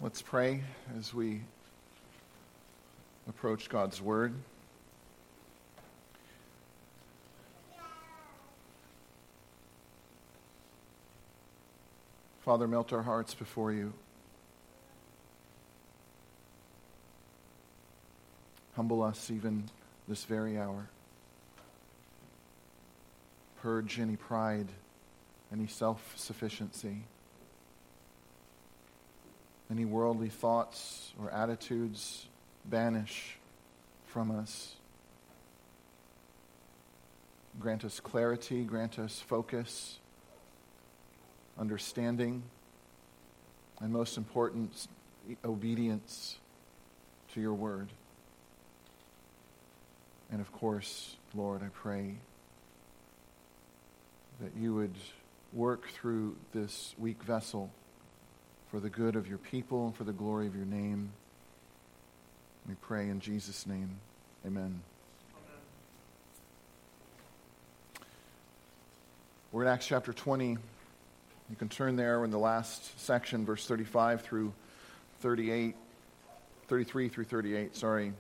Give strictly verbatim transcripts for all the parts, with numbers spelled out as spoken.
Let's pray as we approach God's Word. Father, melt our hearts before you. Humble us even this very hour. Purge any pride, any self-sufficiency, any worldly thoughts or attitudes. Banish from us. Grant us clarity, grant us focus, understanding, and most important, obedience to your word. And of course, Lord, I pray that you would work through this weak vessel for the good of your people and for the glory of your name. We pray in Jesus' name. Amen. Amen. We're in Acts chapter twenty. You can turn there in the last section, verse thirty-five through thirty-eight, thirty-three through thirty-eight, sorry.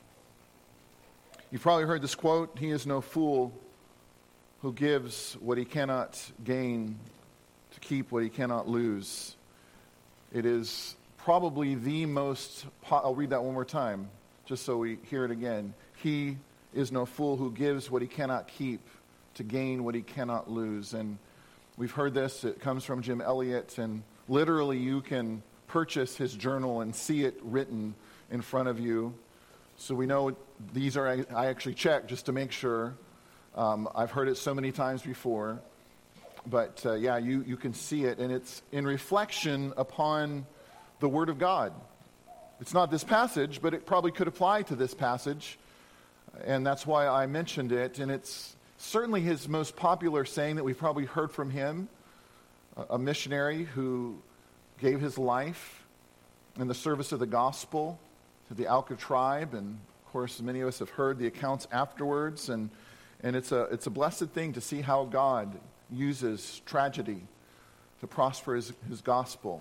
You've probably heard this quote, "He is no fool who gives what he cannot gain to keep what he cannot lose." It is probably the most, I'll read that one more time, just so we hear it again. He is no fool who gives what he cannot keep to gain what he cannot lose. And we've heard this, it comes from Jim Elliot, and literally you can purchase his journal and see it written in front of you. So we know these are, I actually checked just to make sure. Um, I've heard it so many times before. But uh, yeah, you, you can see it, and it's in reflection upon the Word of God. It's not this passage, but it probably could apply to this passage, and that's why I mentioned it. And it's certainly his most popular saying that we've probably heard from him, a missionary who gave his life in the service of the gospel to the Auca tribe, and of course many of us have heard the accounts afterwards, and and it's a it's a blessed thing to see how God uses tragedy to prosper his, his gospel.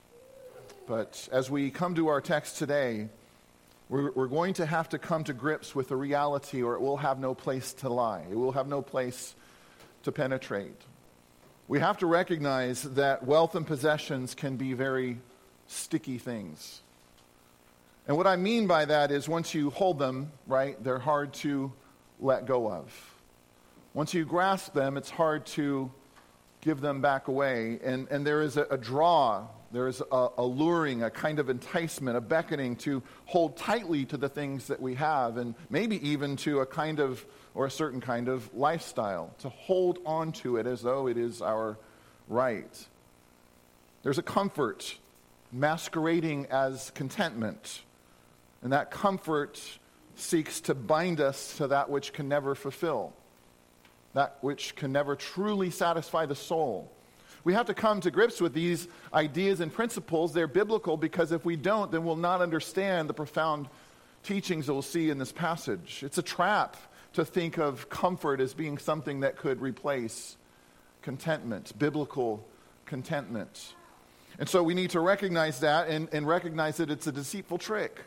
But as we come to our text today, we're, we're going to have to come to grips with the reality, or it will have no place to lie. It will have no place to penetrate. We have to recognize that wealth and possessions can be very sticky things. And what I mean by that is once you hold them, right, they're hard to let go of. Once you grasp them, it's hard to give them back away. And, and there is a, a draw, there is a, a luring, a kind of enticement, a beckoning to hold tightly to the things that we have, and maybe even to a kind of, or a certain kind of lifestyle, to hold on to it as though it is our right. There's a comfort masquerading as contentment, and that comfort seeks to bind us to that which can never fulfill, that which can never truly satisfy the soul. We have to come to grips with these ideas and principles. They're biblical, because if we don't, then we'll not understand the profound teachings that we'll see in this passage. It's a trap to think of comfort as being something that could replace contentment, biblical contentment. And so we need to recognize that and, and recognize that it's a deceitful trick.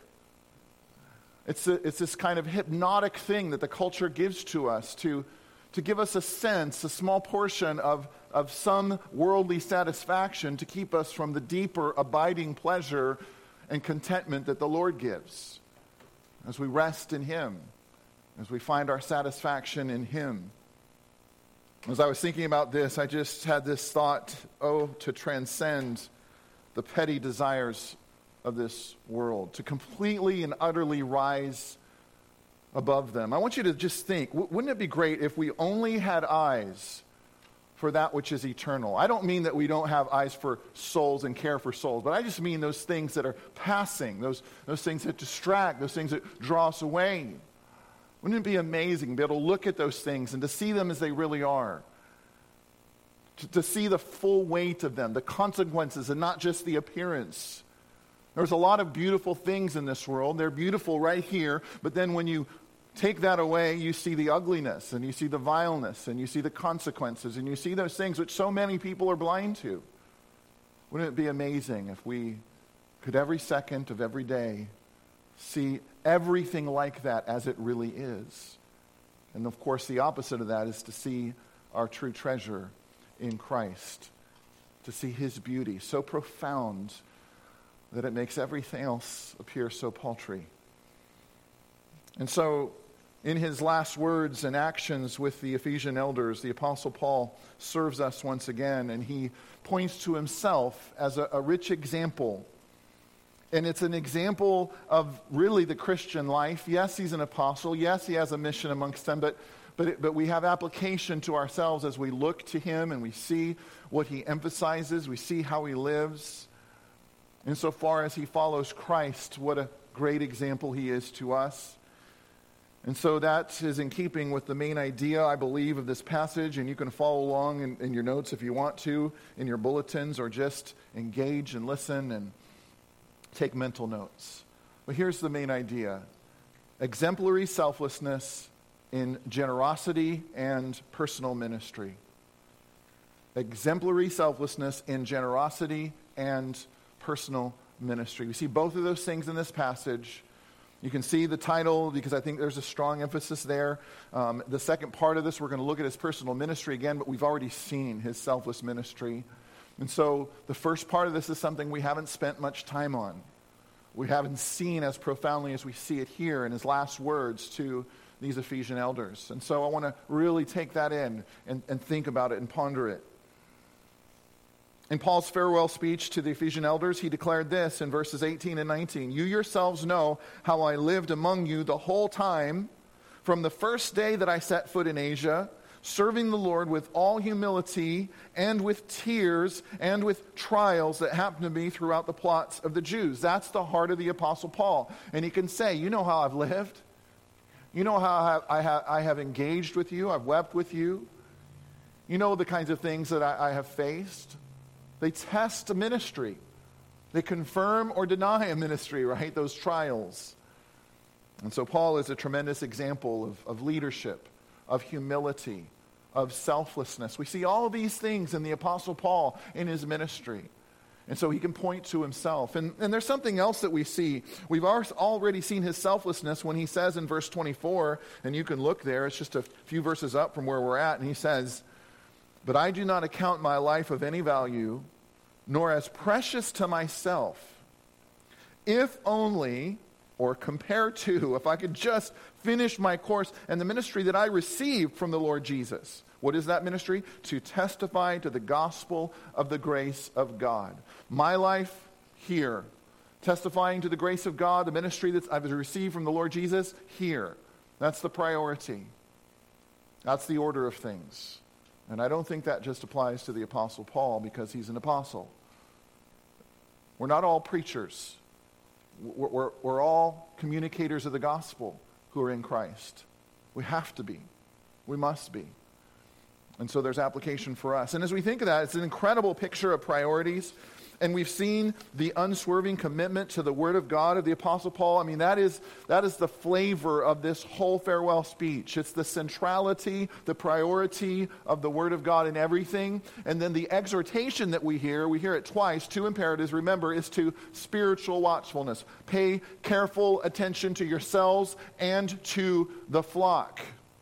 It's, a, it's this kind of hypnotic thing that the culture gives to us to to give us a sense, a small portion of, of some worldly satisfaction to keep us from the deeper, abiding pleasure and contentment that the Lord gives as we rest in Him, as we find our satisfaction in Him. As I was thinking about this, I just had this thought, oh, to transcend the petty desires of this world, to completely and utterly rise above them. I want you to just think, wouldn't it be great if we only had eyes for that which is eternal? I don't mean that we don't have eyes for souls and care for souls, but I just mean those things that are passing, those, those things that distract, those things that draw us away. Wouldn't it be amazing to be able to look at those things and to see them as they really are? To, to see the full weight of them, the consequences, and not just the appearance. There's a lot of beautiful things in this world. They're beautiful right here, but then when you take that away, you see the ugliness, and you see the vileness, and you see the consequences, and you see those things which so many people are blind to. Wouldn't it be amazing if we could every second of every day see everything like that as it really is. And of course, the opposite of that is to see our true treasure in Christ, to see his beauty so profound that it makes everything else appear so paltry. And so, in his last words and actions with the Ephesian elders, the Apostle Paul serves us once again, and he points to himself as a, a rich example. And it's an example of really the Christian life. Yes, he's an apostle. Yes, he has a mission amongst them, but but, it, but we have application to ourselves as we look to him and we see what he emphasizes, we see how he lives. Insofar as he follows Christ, what a great example he is to us. And so that is in keeping with the main idea, I believe, of this passage, and you can follow along in, in your notes if you want to, in your bulletins, or just engage and listen and take mental notes. But here's the main idea. Exemplary selflessness in generosity and personal ministry. Exemplary selflessness in generosity and personal ministry. We see both of those things in this passage. You can see the title because I think there's a strong emphasis there. Um, the second part of this, we're going to look at his personal ministry again, but we've already seen his selfless ministry. And so the first part of this is something we haven't spent much time on. We haven't seen as profoundly as we see it here in his last words to these Ephesian elders. And so I want to really take that in and, and think about it and ponder it. In Paul's farewell speech to the Ephesian elders, he declared this in verses eighteen and nineteen. You yourselves know how I lived among you the whole time, from the first day that I set foot in Asia, serving the Lord with all humility and with tears and with trials that happened to me throughout the plots of the Jews. That's the heart of the Apostle Paul. And he can say, you know how I've lived. You know how I have, I have, I have engaged with you. I've wept with you. You know the kinds of things that I, I have faced. They test a ministry. They confirm or deny a ministry, right? Those trials. And so Paul is a tremendous example of, of leadership, of humility, of selflessness. We see all of these things in the Apostle Paul in his ministry. And so he can point to himself. And, and there's something else that we see. We've already seen his selflessness when he says in verse twenty-four, and you can look there, it's just a few verses up from where we're at, and he says, but I do not account my life of any value, nor as precious to myself, if only, or compared to, if I could just finish my course and the ministry that I received from the Lord Jesus. What is that ministry? To testify to the gospel of the grace of God. My life here, testifying to the grace of God, the ministry that I've received from the Lord Jesus, here. That's the priority. That's the order of things. And I don't think that just applies to the Apostle Paul because he's an apostle. We're not all preachers. We're, we're, we're all communicators of the gospel who are in Christ. We have to be. We must be. And so there's application for us. And as we think of that, it's an incredible picture of priorities. And we've seen the unswerving commitment to the Word of God of the Apostle Paul. I mean, that is that is the flavor of this whole farewell speech. It's the centrality, the priority of the Word of God in everything. And then the exhortation that we hear, we hear it twice, two imperatives, remember, is to spiritual watchfulness. Pay careful attention to yourselves and to the flock.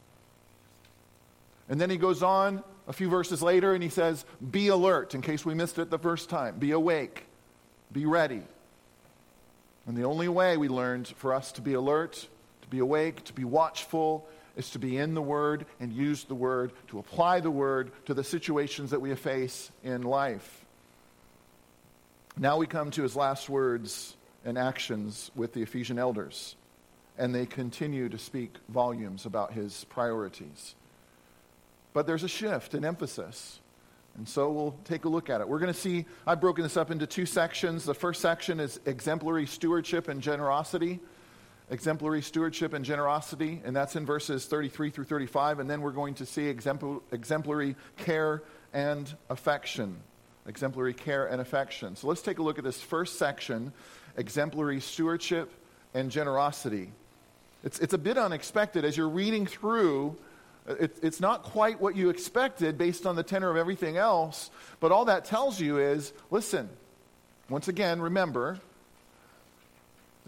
And then he goes on a few verses later, and he says, be alert, in case we missed it the first time. Be awake. Be ready. And the only way we learned for us to be alert, to be awake, to be watchful, is to be in the Word and use the Word, to apply the Word to the situations that we face in life. Now we come to his last words and actions with the Ephesian elders, and they continue to speak volumes about his priorities. But there's a shift in emphasis. And so we'll take a look at it. We're going to see, I've broken this up into two sections. The first section is exemplary stewardship and generosity. Exemplary stewardship and generosity. And that's in verses thirty-three through thirty-five. And then we're going to see exempl- exemplary care and affection. Exemplary care and affection. So let's take a look at this first section, exemplary stewardship and generosity. It's, it's a bit unexpected as you're reading through. It, it's not quite what you expected based on the tenor of everything else, but all that tells you is, listen, once again, remember,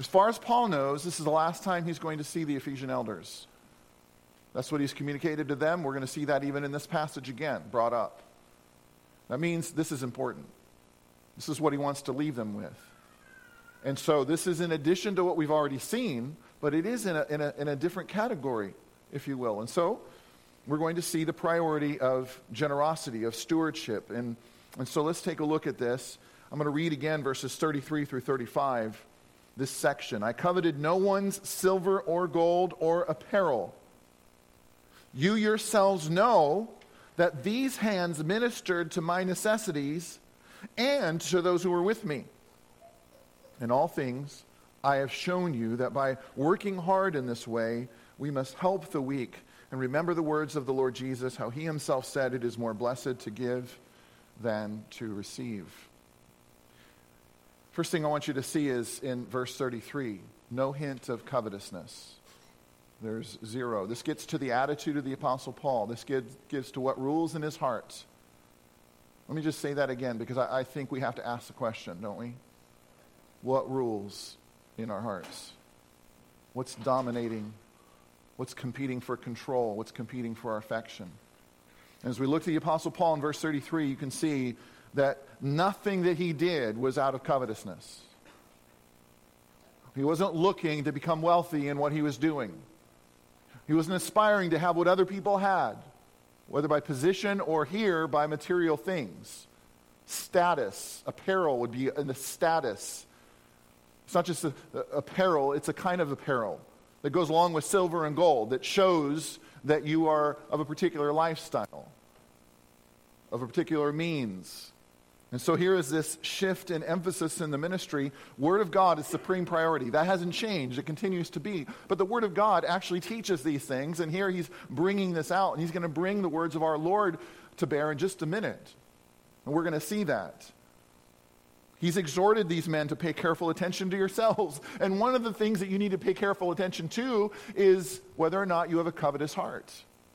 As far as Paul knows, this is the last time he's going to see the Ephesian elders. That's what he's communicated to them. We're going to see that even in this passage again, brought up. That means this is important. This is what he wants to leave them with. And so this is in addition to what we've already seen, but it is in a, in a, in a different category, if you will. And so we're going to see the priority of generosity, of stewardship. And, and so let's take a look at this. I'm going to read again verses thirty-three through thirty-five, this section. I coveted no one's silver or gold or apparel. You yourselves know that these hands ministered to my necessities and to those who were with me. In all things, I have shown you that by working hard in this way, we must help the weak. And remember the words of the Lord Jesus, how he himself said, it is more blessed to give than to receive. First thing I want you to see is in verse thirty-three, no hint of covetousness. There's zero. This gets to the attitude of the Apostle Paul. This gives, gives to what rules in his heart. Let me just say that again, because I, I think we have to ask the question, don't we? What rules in our hearts? What's dominating? What's competing for control? What's competing for our affection? As we look at the Apostle Paul in verse thirty-three, you can see that nothing that he did was out of covetousness. He wasn't looking to become wealthy in what he was doing. He wasn't aspiring to have what other people had, whether by position or here by material things. Status, apparel would be in the status. It's not just a, a, apparel, it's a kind of apparel that goes along with silver and gold that shows that you are of a particular lifestyle, of a particular means. And so here is this shift in emphasis in the ministry. Word of God is supreme priority. That hasn't changed. It continues to be. But the Word of God actually teaches these things, and here he's bringing this out, and he's going to bring the words of our Lord to bear in just a minute. And we're going to see that. He's exhorted these men to pay careful attention to yourselves. And one of the things that you need to pay careful attention to is whether or not you have a covetous heart.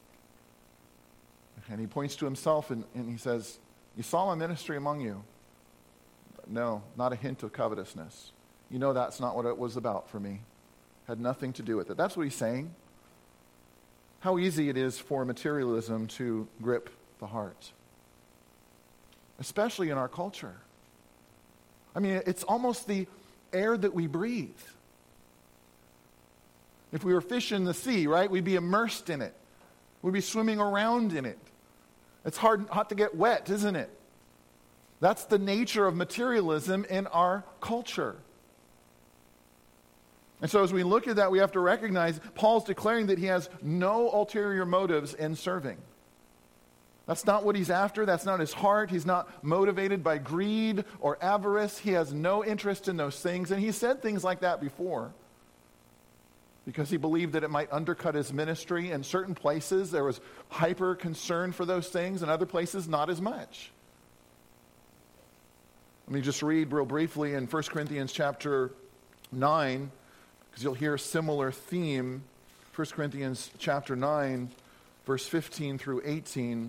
And he points to himself and, and he says, you saw my ministry among you. No, not a hint of covetousness. You know that's not what it was about for me. Had nothing to do with it. That's what he's saying. How easy it is for materialism to grip the heart. Especially in our culture. I mean, it's almost the air that we breathe. If we were fish in the sea, right, we'd be immersed in it. We'd be swimming around in it. It's hard, hot to get wet, isn't it? That's the nature of materialism in our culture. And so as we look at that, we have to recognize Paul's declaring that he has no ulterior motives in serving. That's not what he's after. That's not his heart. He's not motivated by greed or avarice. He has no interest in those things. And he said things like that before because he believed that it might undercut his ministry. In certain places, there was hyper concern for those things. In other places, not as much. Let me just read real briefly in First Corinthians chapter nine, because you'll hear a similar theme. First Corinthians chapter nine, verse fifteen through eighteen.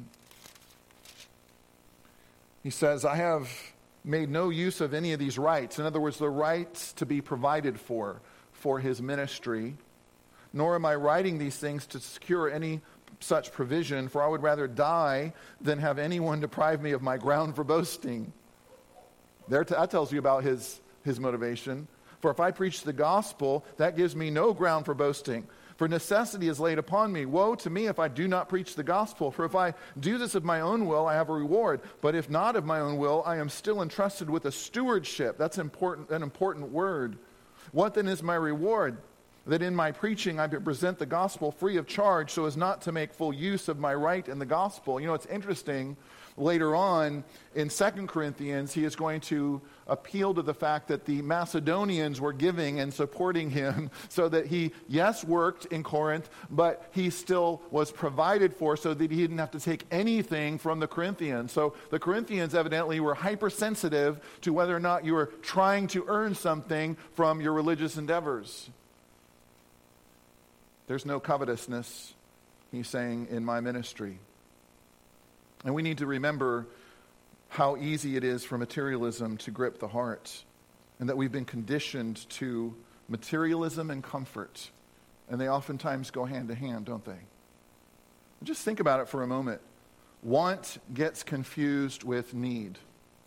He says, I have made no use of any of these rights. In other words, the rights to be provided for, for his ministry. Nor am I writing these things to secure any such provision, for I would rather die than have anyone deprive me of my ground for boasting. There, t- that tells you about his, his motivation. For if I preach the gospel, that gives me no ground for boasting. For necessity is laid upon me. Woe to me if I do not preach the gospel. For if I do this of my own will, I have a reward. But if not of my own will, I am still entrusted with a stewardship. That's important, an important word. What then is my reward? That in my preaching I present the gospel free of charge so as not to make full use of my right in the gospel. You know, it's interesting. Later on in Second Corinthians, he is going to appeal to the fact that the Macedonians were giving and supporting him so that he, yes, worked in Corinth, but he still was provided for so that he didn't have to take anything from the Corinthians. So the Corinthians evidently were hypersensitive to whether or not you were trying to earn something from your religious endeavors. There's no covetousness, he's saying, in my ministry. And we need to remember how easy it is for materialism to grip the heart, and that we've been conditioned to Materialism and comfort. And they oftentimes go hand to hand, don't they? Just think about it for a moment. Want gets confused with need.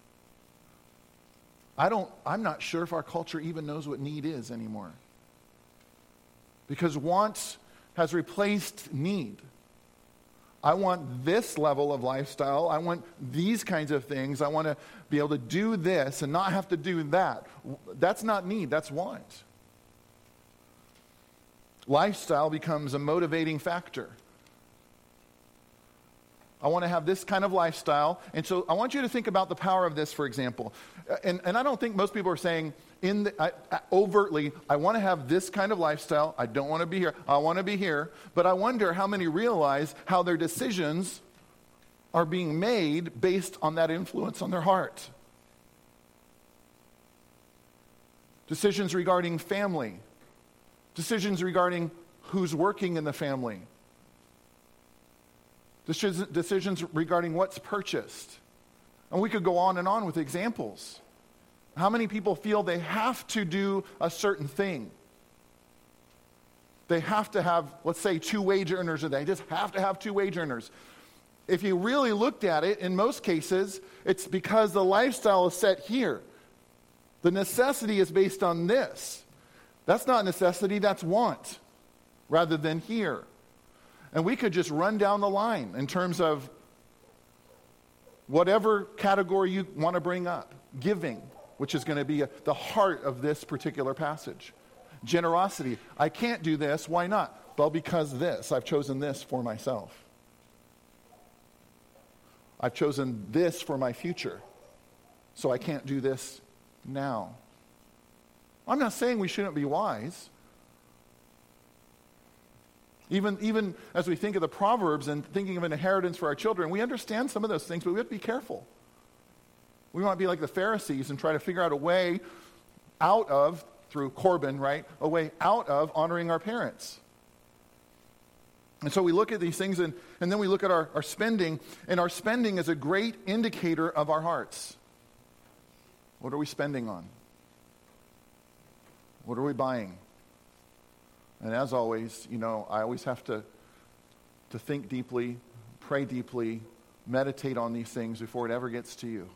I don't, I'm not sure if our culture even knows what need is anymore. Because want has replaced need. I want this level of lifestyle. I want these kinds of things. I want to be able to do this and not have to do that. That's not need, that's want. Lifestyle becomes a motivating factor. I want to have this kind of lifestyle. And so I want you to think about the power of this, for example. And, and I don't think most people are saying in the, I, I, overtly, I want to have this kind of lifestyle. I don't want to be here. I want to be here. But I wonder how many realize how their decisions are being made based on that influence on their heart. Decisions regarding family. Decisions regarding who's working in the family. Decisions regarding what's purchased. And we could go on and on with examples. How many people feel they have to do a certain thing? They have to have, let's say, two wage earners, or they just have to have two wage earners. If you really looked at it, in most cases, it's because the lifestyle is set here. The necessity is based on this. That's not necessity, that's want, rather than here. And we could just run down the line in terms of whatever category you want to bring up. Giving, which is going to be a, the heart of this particular passage. Generosity. I can't do this. Why not? Well, because this. I've chosen this for myself. I've chosen this for my future. So I can't do this now. I'm not saying we shouldn't be wise. Even, even as we think of the Proverbs and thinking of an inheritance for our children, we understand some of those things, but we have to be careful. We want to be like the Pharisees and try to figure out a way out of, through Corban, right, a way out of honoring our parents. And so we look at these things, and, and then we look at our, our spending, and our spending is a great indicator of our hearts. What are we spending on? What are we buying? And as always, you know, I always have to, to think deeply, pray deeply, meditate on these things before it ever gets to you.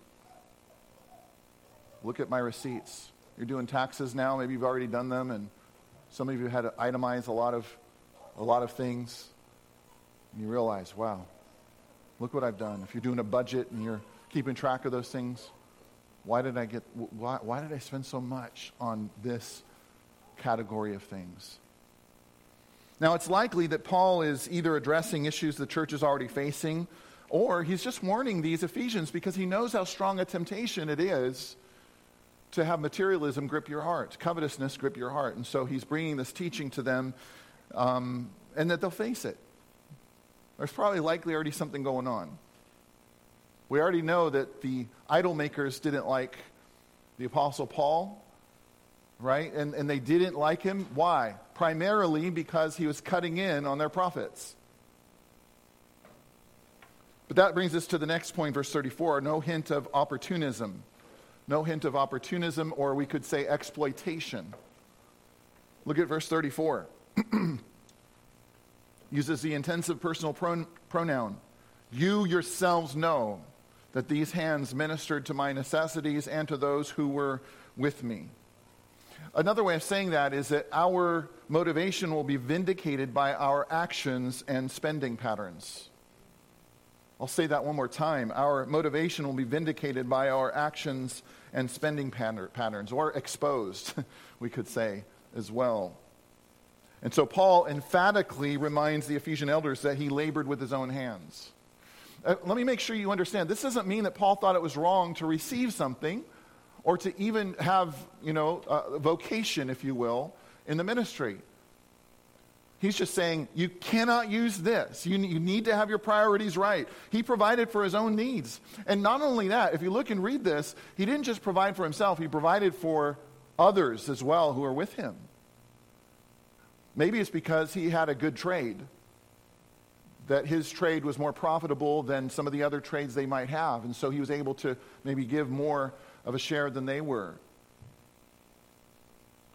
Look at my receipts. You're doing taxes now. Maybe you've already done them, and some of you had to itemize a lot of, a lot of things. And you realize, wow, look what I've done. If you're doing a budget and you're keeping track of those things, why did I get? Why, why did I spend so much on this category of things? Now, it's likely that Paul is either addressing issues the church is already facing, or he's just warning these Ephesians because he knows how strong a temptation it is to have materialism grip your heart, covetousness grip your heart. And so he's bringing this teaching to them, um, and that they'll face it. There's probably likely already something going on. We already know that the idol makers didn't like the Apostle Paul, right? And, and they didn't like him. Why? Primarily because he was cutting in on their profits. But that brings us to the next point, verse thirty-four. No hint of opportunism. No hint of opportunism, or we could say exploitation. Look at verse thirty-four. Uses the intensive personal pron- pronoun. You yourselves know that these hands ministered to my necessities and to those who were with me. Another way of saying that is that our motivation will be vindicated by our actions and spending patterns. I'll say that one more time. Our motivation will be vindicated by our actions and spending patterns, or exposed, we could say, as well. And so Paul emphatically reminds the Ephesian elders that he labored with his own hands. Uh, let me make sure you understand. This doesn't mean that Paul thought it was wrong to receive something, or to even have, you know, a vocation, if you will, in the ministry. He's just saying, you cannot use this. You, you need to have your priorities right. He provided for his own needs. And not only that, if you look and read this, he didn't just provide for himself, he provided for others as well who are with him. Maybe it's because he had a good trade, that his trade was more profitable than some of the other trades they might have, and so he was able to maybe give more of a share than they were.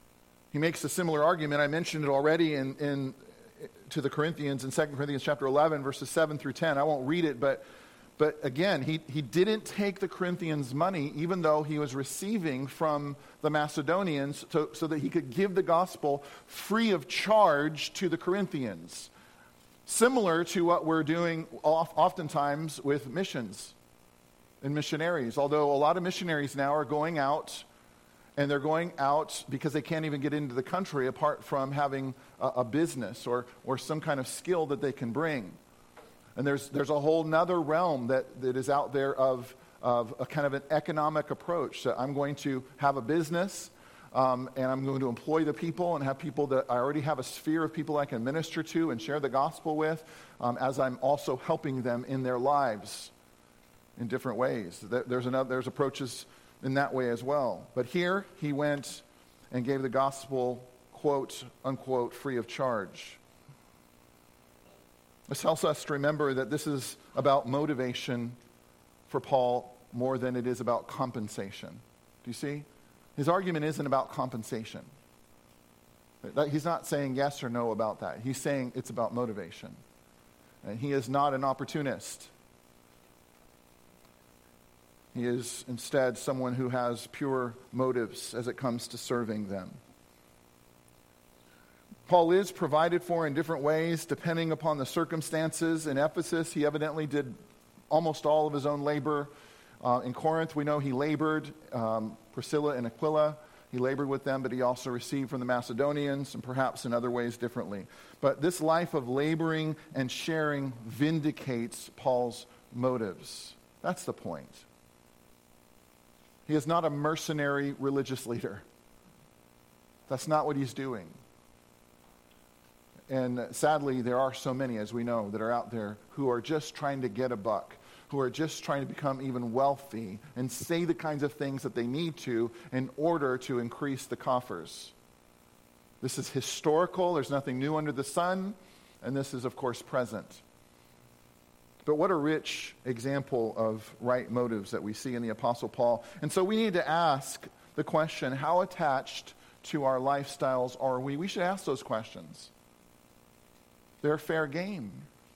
He makes a similar argument. I mentioned it already in, in to the Corinthians in Second Corinthians chapter eleven, verses seven through ten. I won't read it, but but again, he, he didn't take the Corinthians' money, even though he was receiving from the Macedonians to, so that he could give the gospel free of charge to the Corinthians. Similar to what we're doing oft, oftentimes with missions and missionaries. Although a lot of missionaries now are going out, and they're going out because they can't even get into the country apart from having a, a business or, or some kind of skill that they can bring. And there's there's a whole nother realm that, that is out there of, of a kind of an economic approach. So I'm going to have a business, um, and I'm going to employ the people and have people that I already have a sphere of people I can minister to and share the gospel with, um, as I'm also helping them in their lives in different ways. There's another, there's approaches in that way as well. But here, he went and gave the gospel, quote, unquote, free of charge. This helps us to remember that this is about motivation for Paul more than it is about compensation. Do you see? His argument isn't about compensation. He's not saying yes or no about that. He's saying it's about motivation. And he is not an opportunist. He is instead someone who has pure motives as it comes to serving them. Paul is provided for in different ways depending upon the circumstances. In Ephesus, he evidently did almost all of his own labor. Uh, in Corinth, we know he labored. Um, Priscilla and Aquila, he labored with them, but he also received from the Macedonians and perhaps in other ways differently. But this life of laboring and sharing vindicates Paul's motives. That's the point. He is not a mercenary religious leader. That's not what he's doing. And sadly, there are so many, as we know, that are out there who are just trying to get a buck, who are just trying to become even wealthy and say the kinds of things that they need to in order to increase the coffers. This is historical. There's nothing new under the sun. And this is, of course, present. But what a rich example of right motives that we see in the Apostle Paul. And so we need to ask the question, how attached to our lifestyles are we? We should ask those questions. They're fair game.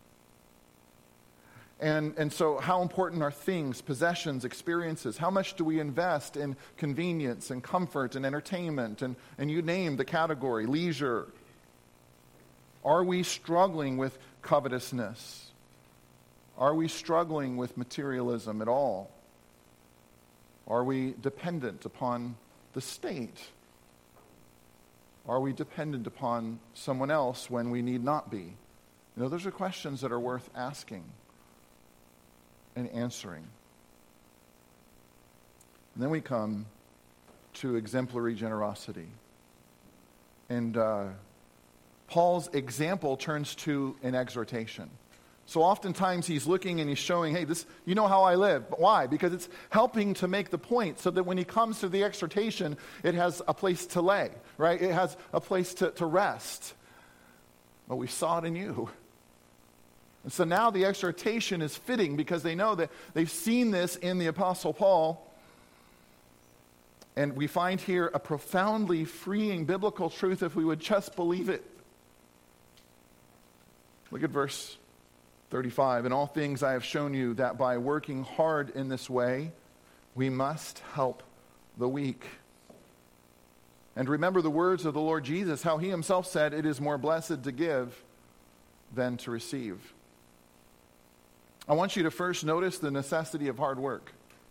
And, and so how important are things, possessions, experiences? How much do we invest in convenience and comfort and entertainment? And, and you name the category, leisure. Are we struggling with covetousness? Are we struggling with materialism at all? Are we dependent upon the state? Are we dependent upon someone else when we need not be? You know, those are questions that are worth asking and answering. And then we come to exemplary generosity. And uh, Paul's example turns to an exhortation. So oftentimes he's looking and he's showing, hey, this, you know how I live. But why? Because it's helping to make the point so that when he comes to the exhortation, it has a place to lay, right? It has a place to, to rest. Well, we saw it in you. And so now the exhortation is fitting because they know that they've seen this in the Apostle Paul. And we find here a profoundly freeing biblical truth if we would just believe it. Look at verse thirty-five. In all things I have shown you that by working hard in this way, we must help the weak. And remember the words of the Lord Jesus, how he himself said, it is more blessed to give than to receive. I want you to first notice the necessity of hard work.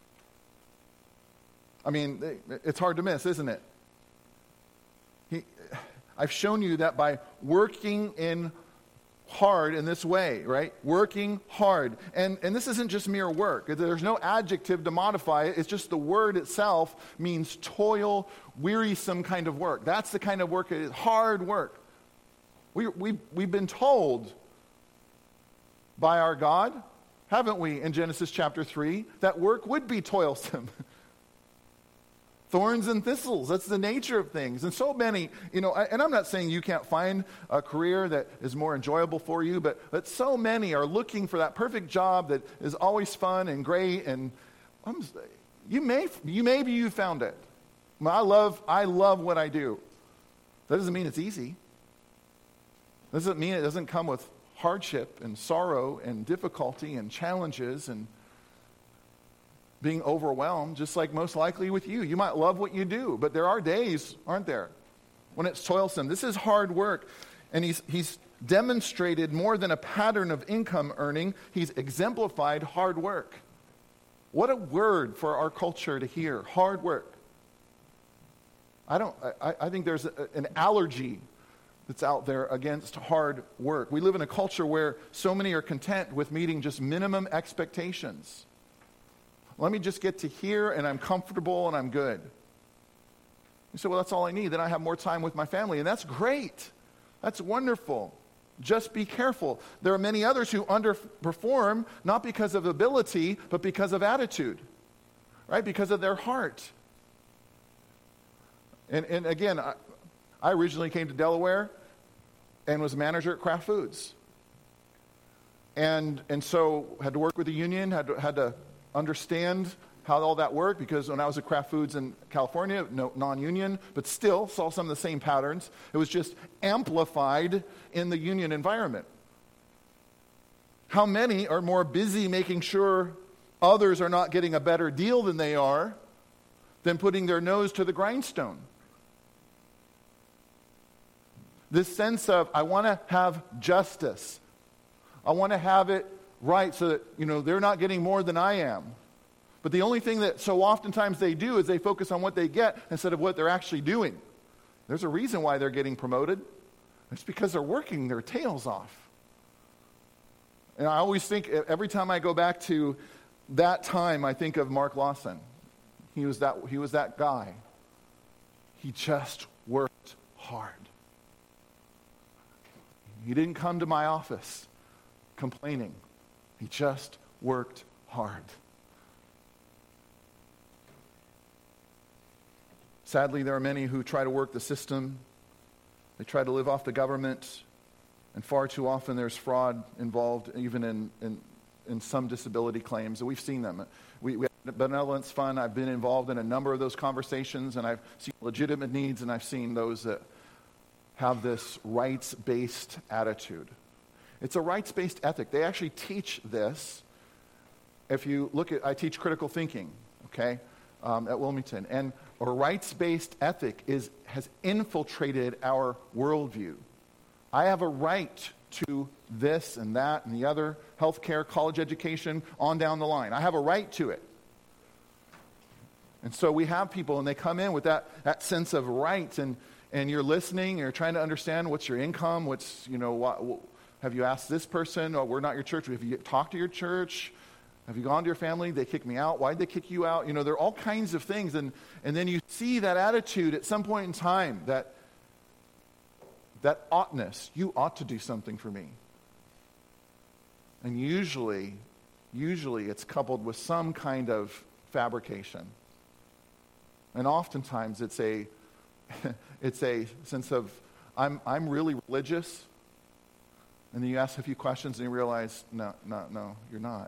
I mean, it's hard to miss, isn't it? He, I've shown you that by working in hard in this way, right? Working hard. And, and this isn't just mere work. There's no adjective to modify it. It's just the word itself means toil, wearisome kind of work. That's the kind of work it is. Hard work. We, we, we've been told by our God, haven't we, in Genesis chapter three, that work would be toilsome. Thorns and thistles, that's the nature of things. And so many, you know, and I'm not saying you can't find a career that is more enjoyable for you, but, but so many are looking for that perfect job that is always fun and great. And I'm, you may, you maybe you found it. I love, I love what I do. That doesn't mean it's easy. That doesn't mean it doesn't come with hardship and sorrow and difficulty and challenges and being overwhelmed, just like most likely with you. You might love what you do, but there are days, aren't there, when it's toilsome. This is hard work. And he's he's demonstrated more than a pattern of income earning. He's exemplified hard work. What a word for our culture to hear, hard work. I don't. I, I think there's a, an allergy that's out there against hard work. We live in a culture where so many are content with meeting just minimum expectations. Let me just get to here and I'm comfortable and I'm good. You say, well, that's all I need. Then I have more time with my family. And that's great. That's wonderful. Just be careful. There are many others who underperform, not because of ability, but because of attitude, right? Because of their heart. And, and again, I, I originally came to Delaware and was a manager at Kraft Foods. And and so had to work with the union, had to, had to understand how all that worked, because when I was at Kraft Foods in California, no, non-union, but still saw some of the same patterns. It was just amplified in the union environment. How many are more busy making sure others are not getting a better deal than they are than putting their nose to the grindstone? This sense of, I want to have justice. I want to have it right so that, you know, they're not getting more than I am. But the only thing that so oftentimes they do is they focus on what they get instead of what they're actually doing. There's a reason why they're getting promoted. It's because they're working their tails off. And I always think, every time I go back to that time, I think of Mark Lawson. He was that, he was that guy. He just worked hard. He didn't come to my office complaining. He just worked hard. Sadly, there are many who try to work the system. They try to live off the government. And far too often there's fraud involved, even in, in, in some disability claims. And we've seen them. We, we have a benevolence fund. I've been involved in a number of those conversations, and I've seen legitimate needs, and I've seen those that have this rights-based attitude. It's a rights-based ethic. They actually teach this. If you look at, I teach critical thinking, okay, um, at Wilmington. And a rights-based ethic is has infiltrated our worldview. I have a right to this and that and the other, healthcare, college education, on down the line. I have a right to it. And so we have people, and they come in with that, that sense of right, and, and you're listening, and you're trying to understand what's your income, what's, you know, what, what, have you asked this person? Oh, we're not your church. Have you talked to your church? Have you gone to your family? They kicked me out. Why'd they kick you out? You know, there are all kinds of things. And, and then you see that attitude at some point in time, that, that oughtness. You ought to do something for me. And usually, usually it's coupled with some kind of fabrication. And oftentimes it's a, it's a sense of, I'm, I'm really religious. And then you ask a few questions and you realize, no, no, no, you're not.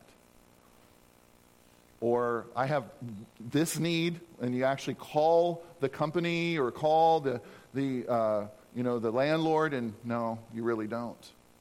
Or I have this need, and you actually call the company or call the the uh, you know the landlord, and no, you really don't.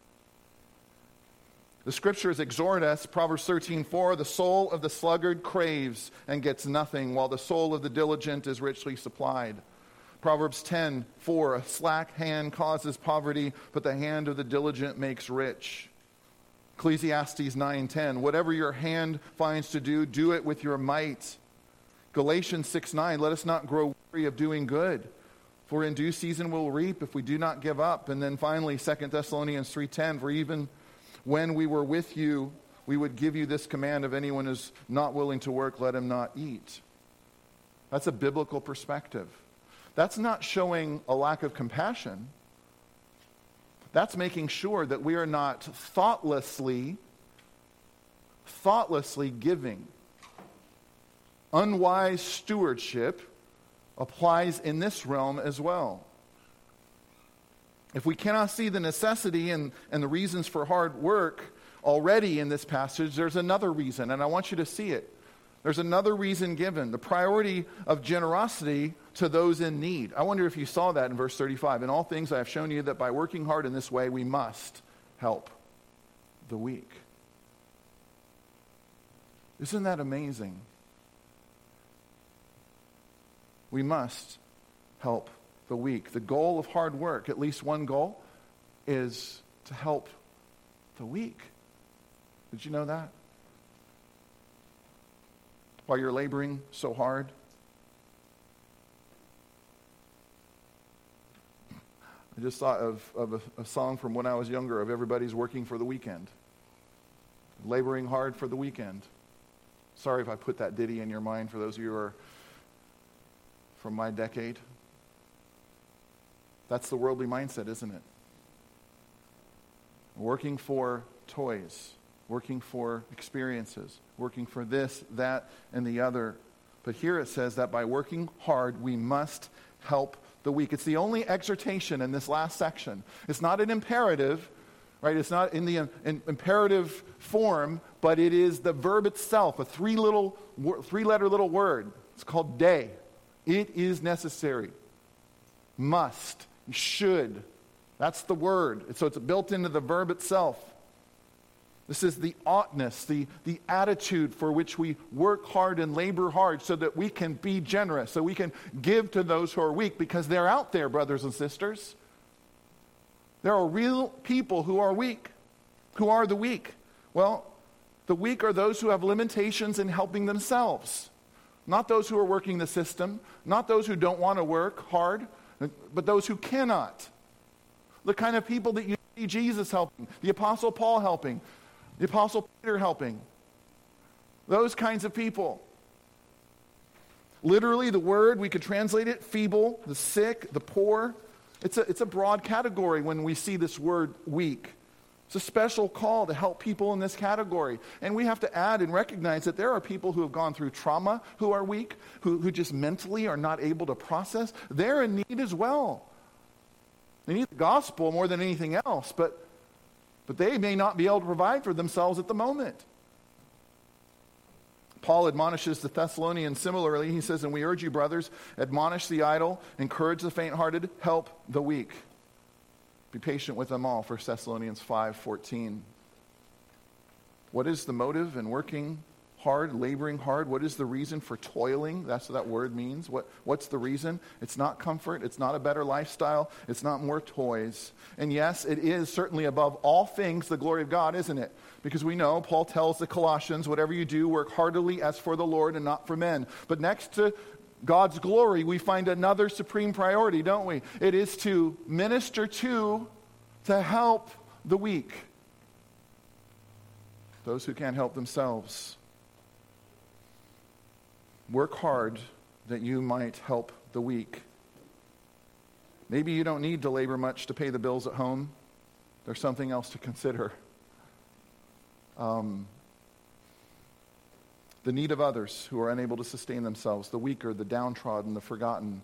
The scriptures exhort us, Proverbs thirteen four, the soul of the sluggard craves and gets nothing, while the soul of the diligent is richly supplied. Proverbs ten four, a slack hand causes poverty, but the hand of the diligent makes rich. Ecclesiastes nine ten, whatever your hand finds to do, do it with your might. Galatians six nine, let us not grow weary of doing good, for in due season we'll reap if we do not give up. And then finally, Second Thessalonians three ten, for even when we were with you, we would give you this command, if anyone is not willing to work, let him not eat. That's a biblical perspective. That's not showing a lack of compassion. That's making sure that we are not thoughtlessly, thoughtlessly giving. Unwise stewardship applies in this realm as well. If we cannot see the necessity and, and the reasons for hard work already in this passage, there's another reason, and I want you to see it. There's another reason given, the priority of generosity to those in need. I wonder if you saw that in verse thirty-five. In all things I have shown you that by working hard in this way, we must help the weak. Isn't that amazing? We must help the weak. The goal of hard work, at least one goal, is to help the weak. Did you know that? While you're laboring so hard, I just thought of, of a, a song from when I was younger of Everybody's Working for the Weekend. Laboring hard for the weekend. Sorry if I put that ditty in your mind for those of you who are from my decade. That's the worldly mindset, isn't it? Working for toys, working for experiences, working for this, that, and the other. But here it says that by working hard, we must help the weak. It's the only exhortation in this last section. It's not an imperative, right? It's not in the in, in imperative form, but it is the verb itself, a three little, three-letter little word. It's called day. It is necessary. Must. Should. That's the word. So it's built into the verb itself. This is the oughtness, the, the attitude for which we work hard and labor hard so that we can be generous, so we can give to those who are weak, because they're out there, brothers and sisters. There are real people who are weak. Who are the weak? Well, the weak are those who have limitations in helping themselves. Not those who are working the system, not those who don't want to work hard, but those who cannot. The kind of people that you see Jesus helping, the Apostle Paul helping, the Apostle Peter helping. Those kinds of people. Literally, the word, we could translate it, feeble, the sick, the poor. It's a, it's a broad category when we see this word weak. It's a special call to help people in this category. And we have to add and recognize that there are people who have gone through trauma who are weak, who, who just mentally are not able to process. They're in need as well. They need the gospel more than anything else, but, but they may not be able to provide for themselves at the moment. Paul admonishes the Thessalonians similarly. He says, and we urge you, brothers, admonish the idle, encourage the faint-hearted, help the weak. Be patient with them all, First Thessalonians five fourteen. What is the motive in working hard, laboring hard? What is the reason for toiling? That's what that word means. What, what's the reason? It's not comfort. It's not a better lifestyle. It's not more toys. And yes, it is certainly above all things the glory of God, isn't it? Because we know, Paul tells the Colossians, whatever you do, work heartily as for the Lord and not for men. But next to God's glory, we find another supreme priority, don't we? It is to minister to, to help the weak. Those who can't help themselves. Work hard that you might help the weak. Maybe you don't need to labor much to pay the bills at home. There's something else to consider. Um, the need of others who are unable to sustain themselves, the weaker, the downtrodden, the forgotten,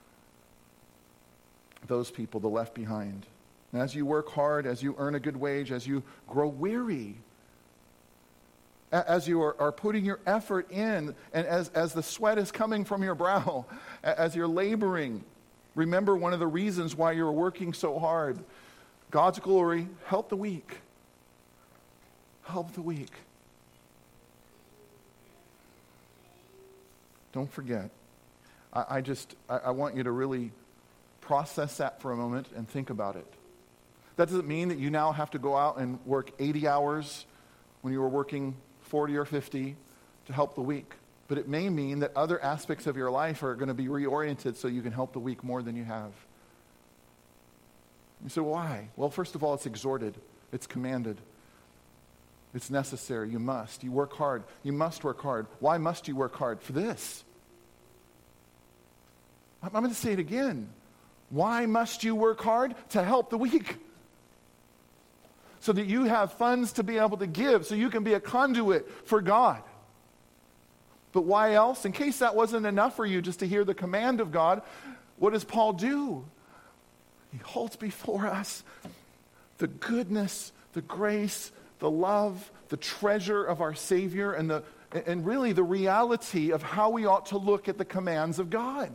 those people, the left behind. And as you work hard, as you earn a good wage, as you grow weary, as you are, are putting your effort in, and as, as the sweat is coming from your brow, as you're laboring, remember one of the reasons why you're working so hard. God's glory, help the weak. Help the weak. Don't forget. I, I just, I, I want you to really process that for a moment and think about it. That doesn't mean that you now have to go out and work eighty hours when you were working forty or fifty to help the weak. But it may mean that other aspects of your life are going to be reoriented so you can help the weak more than you have. You say, why? Well, first of all, it's exhorted. It's commanded. It's necessary. You must. You work hard. You must work hard. Why must you work hard? For this. I'm going to say it again. Why must you work hard? To help the weak. So that you have funds to be able to give, so you can be a conduit for God. But why else? In case that wasn't enough for you just to hear the command of God, what does Paul do? He holds before us the goodness, the grace, the love, the treasure of our Savior, and the and really the reality of how we ought to look at the commands of God.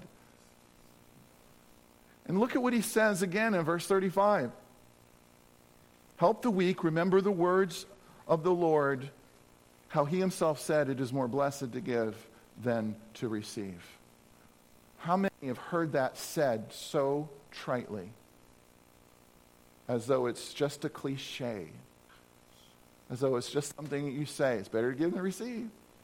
And look at what he says again in verse thirty-five. Help the weak, remember the words of the Lord, how he himself said, it is more blessed to give than to receive. How many have heard that said so tritely, as though it's just a cliche, as though it's just something that you say, it's better to give than to receive,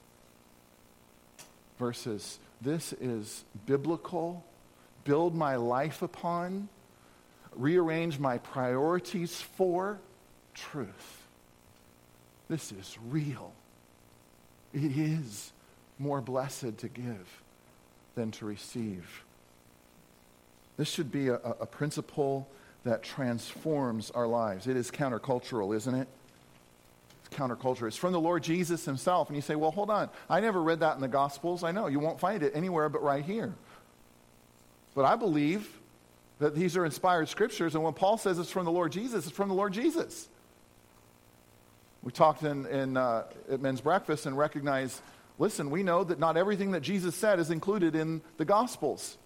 versus this is biblical, build my life upon, rearrange my priorities for truth. This is real. It is more blessed to give than to receive. This should be a, a principle that transforms our lives. It is countercultural, isn't it? It's counterculture. It's from the Lord Jesus himself. And you say, well, hold on. I never read that in the Gospels. I know. You won't find it anywhere but right here. But I believe that these are inspired scriptures. And when Paul says it's from the Lord Jesus, it's from the Lord Jesus. We talked in, in uh, at men's breakfast and recognized, listen, we know that not everything that Jesus said is included in the Gospels.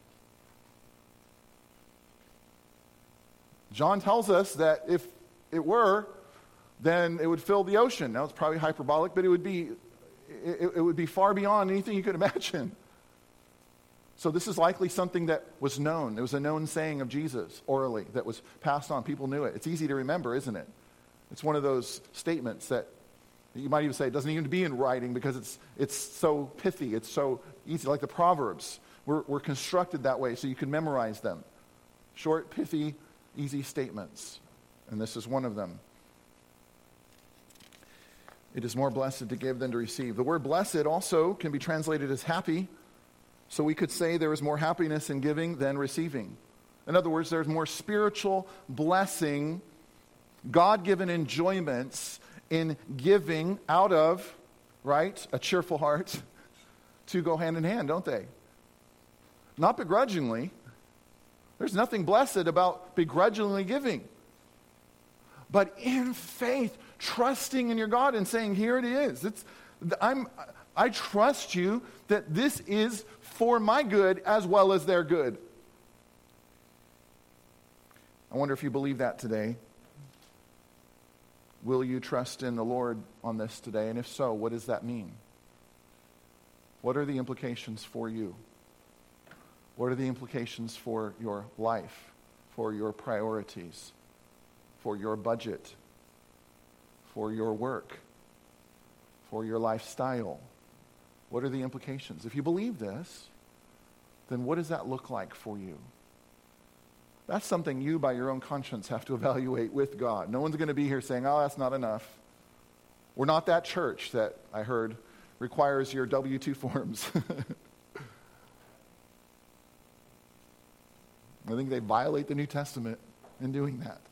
John tells us that if it were, then it would fill the ocean. Now, it's probably hyperbolic, but it would be, it, it would be far beyond anything you could imagine. So this is likely something that was known. It was a known saying of Jesus, orally, that was passed on. People knew it. It's easy to remember, isn't it? It's one of those statements that you might even say it doesn't even be in writing because it's it's so pithy, it's so easy, like the Proverbs. We're, we're constructed that way so you can memorize them. Short, pithy, easy statements. And this is one of them. It is more blessed to give than to receive. The word blessed also can be translated as happy. So we could say there is more happiness in giving than receiving. In other words, there's more spiritual blessing, God-given enjoyments in giving out of, right, a cheerful heart, to go hand in hand, don't they? Not begrudgingly. There's nothing blessed about begrudgingly giving. But in faith, trusting in your God and saying, here it is. It's, I'm, I trust you that this is for my good as well as their good. I wonder if you believe that today. Will you trust in the Lord on this today? And if so, what does that mean? What are the implications for you? What are the implications for your life, for your priorities, for your budget, for your work, for your lifestyle? What are the implications? If you believe this, then what does that look like for you? That's something you, by your own conscience, have to evaluate with God. No one's going to be here saying, oh, that's not enough. We're not that church that I heard requires your W two forms. I think they violate the New Testament in doing that.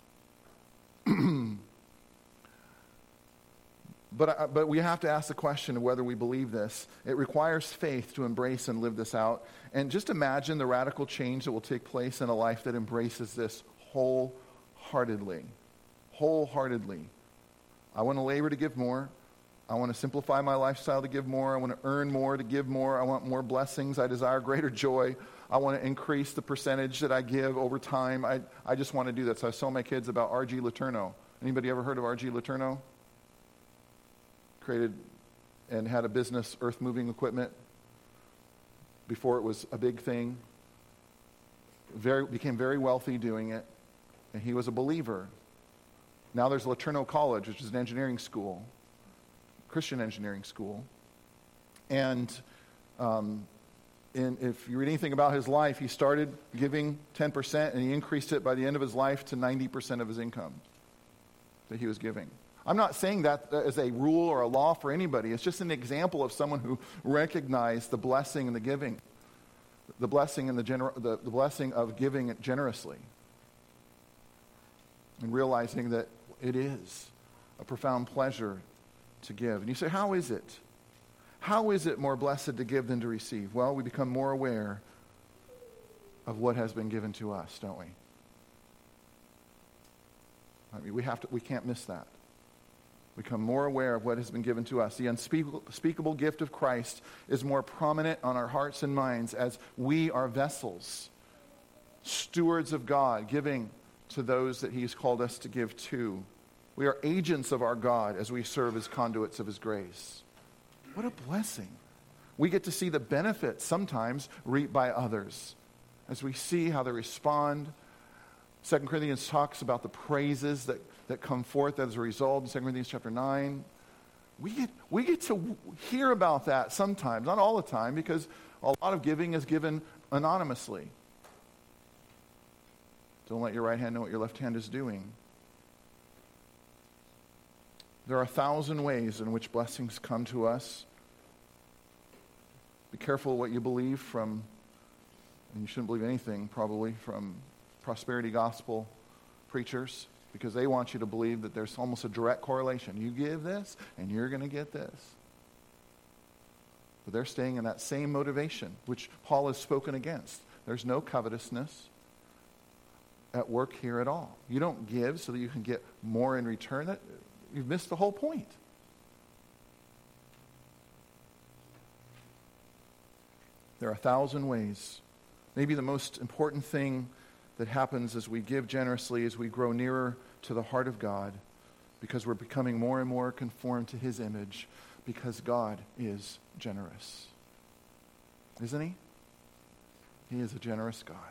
But, uh, but we have to ask the question of whether we believe this. It requires faith to embrace and live this out. And just imagine the radical change that will take place in a life that embraces this wholeheartedly. Wholeheartedly. I want to labor to give more. I want to simplify my lifestyle to give more. I want to earn more to give more. I want more blessings. I desire greater joy. I want to increase the percentage that I give over time. I, I just want to do that. So I tell my kids about R G Letourneau. Anybody ever heard of R G Letourneau? Created and had a business, earth moving equipment, before it was a big thing. Very became very wealthy doing it, and he was a believer. Now there's Letourneau College, which is an engineering school, Christian engineering school, and um, in, if you read anything about his life, he started giving ten percent, and he increased it by the end of his life to ninety percent of his income that he was giving. I'm not saying that as a rule or a law for anybody. It's just an example of someone who recognized the blessing and the giving, the blessing and the, gener- the, the blessing of giving it generously, and realizing that it is a profound pleasure to give. And you say, how is it? How is it more blessed to give than to receive? Well, we become more aware of what has been given to us, don't we? I mean, we have to. We can't miss that. We become more aware of what has been given to us. The unspeakable unspeakable gift of Christ is more prominent on our hearts and minds as we are vessels, stewards of God, giving to those that he's called us to give to. We are agents of our God as we serve as conduits of his grace. What a blessing. We get to see the benefits sometimes reaped by others as we see how they respond. Second Corinthians talks about the praises that, that come forth as a result in Second Corinthians chapter nine. We get, we get to hear about that sometimes, not all the time, because a lot of giving is given anonymously. Don't let your right hand know what your left hand is doing. There are a thousand ways in which blessings come to us. Be careful what you believe from, and you shouldn't believe anything probably, from prosperity gospel preachers, because they want you to believe that there's almost a direct correlation. You give this, and you're going to get this. But they're staying in that same motivation, which Paul has spoken against. There's no covetousness at work here at all. You don't give so that you can get more in return. That, you've missed the whole point. There are a thousand ways. Maybe the most important thing that happens as we give generously as we grow nearer to the heart of God, because we're becoming more and more conformed to his image, because God is generous. Isn't he? He is a generous God.